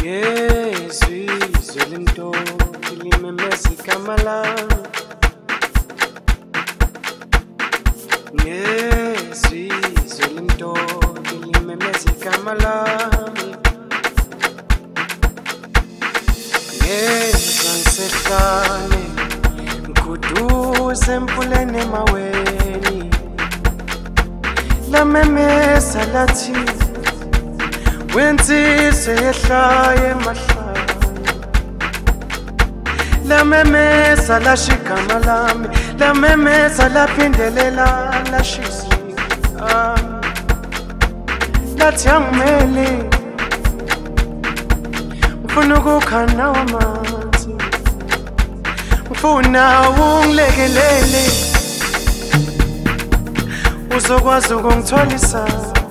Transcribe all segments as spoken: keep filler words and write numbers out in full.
ngezizwe lentombi limemeza igama lami, ngezizwe lentombi limemeza igama lami, ngezwa ngisehlane ngikuduze emfuleni emaweni, lamemeza lathi wensizwe yehlayo emahlaya, lamemeza lasho igama lami, lamemeza laphindelela lashisa igama lathi angimele ngifuna ukukha nawe amanzi, ngifuna ungilekelele uzokwazi ukungitholisa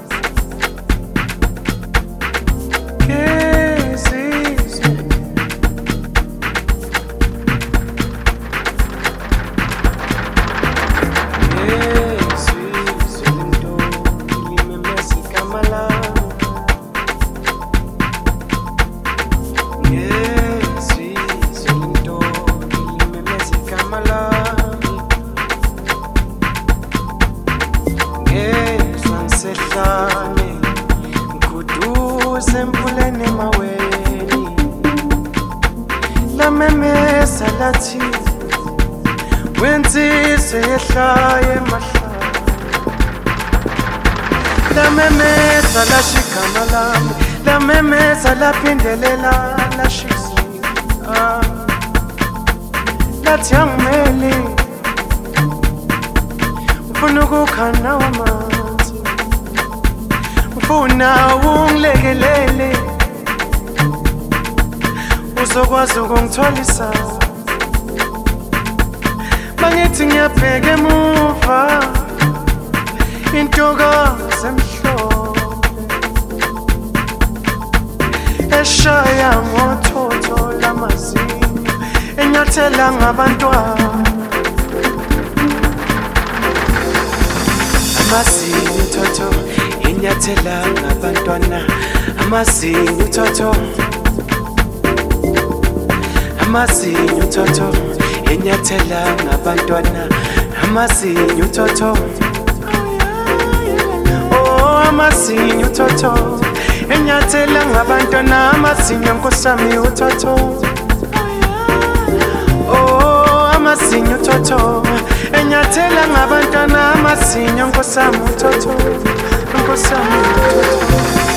emfuleni emaweni, lamemeza lathi wensizwe yehlayo emahlaya, lamemeza lasho igama lami, lamemeza laphindelela lashisa igama lathi angimele ngifuna ukukha nawe amanzi, ngifuna ungilekelele uzokwazi ukungitholisa. Mangithi ngiyabheka emuva intokazi emhlophe eshaya ngothotho lamazinyo enyathela ngabantwana, amazinyo thotho enyathela ngabantwana, amazinyo thotho, amazinyo thotho enyathela ngabantwana, amazinyo thotho, oh amazinyo thotho enyathela ngabantwana, amazinyo nkosami uthotho, oh amazinyo thotho enyathela ngabantwana, amazinyo nkosami uthotho, nkosami uthotho.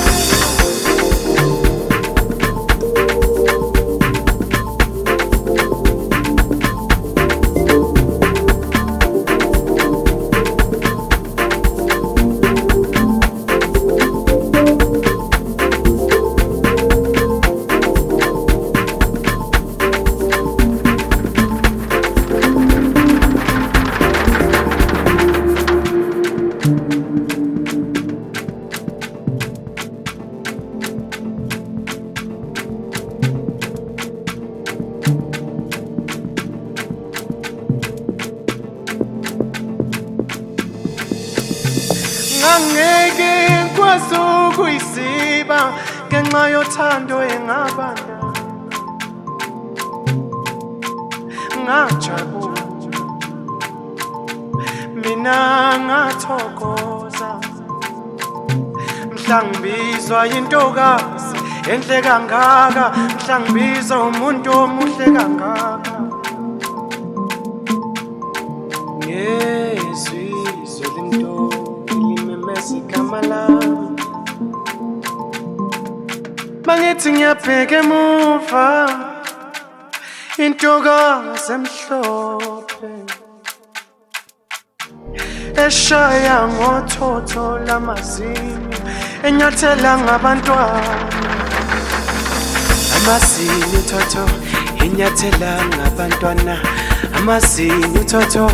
Angeke ngikwazi ukuyisiba ngenxa yothando engabana, ngajabula mina ngathokoza, mhla ngibizwa intokazi enhle kangaka, mhla ngibizwa umuntu omuhle kangaka, ngezizwe lentombi limemeza igama lami, mangithi ngiyabheka emuva intokazi emhlophe eshaya ngothotho lamazinyo enyathela ngabantwana, amazinyo thotho enyathela ngabantwana, amazinyo thotho,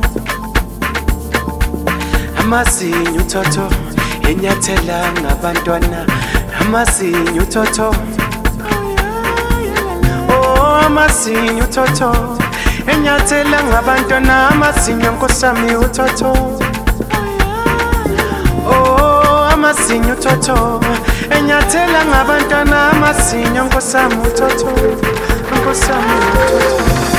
amazinyo thotho enyathela ngabantwana, amazinyo thotho, oh amazinyo thotho enyathela ngabantwana, amazinyo nkosami uthotho, oh amazinyo thotho nyathela ngabantwana amazinyo nkosami uthotho nkosami uthotho